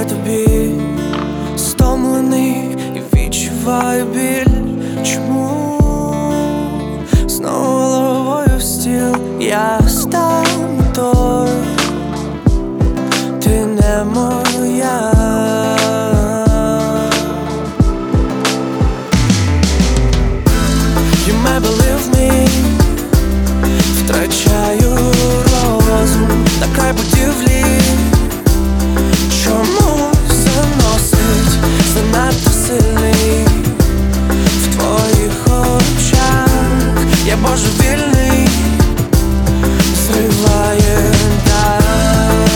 відповідаю тобі, стомлений і відчуваю біль. Чому знову головою в стіл? Я став не той, ти не моя. You may believe me, втрачаю розум на край будівлі. Чому заносить занадто сильний в твоїх очах? Я божевільний, зриває дах,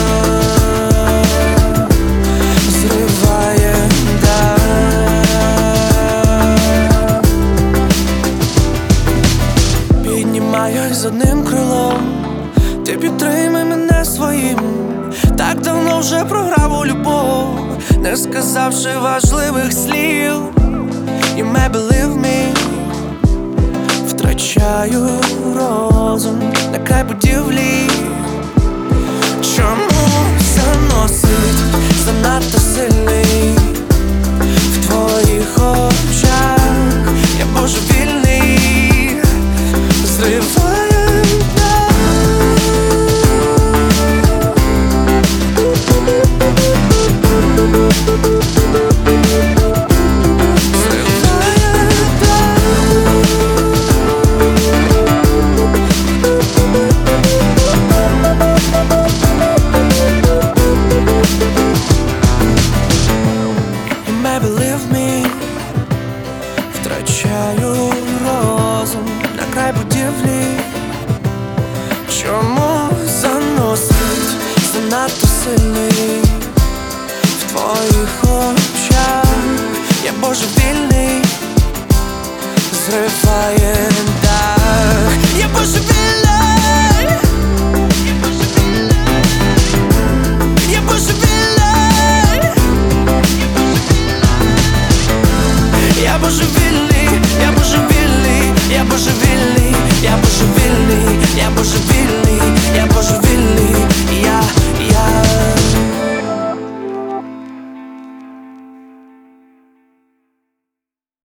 зриває дах. Піднімаюсь з одним крилом, ти підтримай мене своїм. Так давно вже програв у любов, не сказавши важливих слів. You may believe me, втрачаю розум на край будівлі. Чому заносить занадто сильний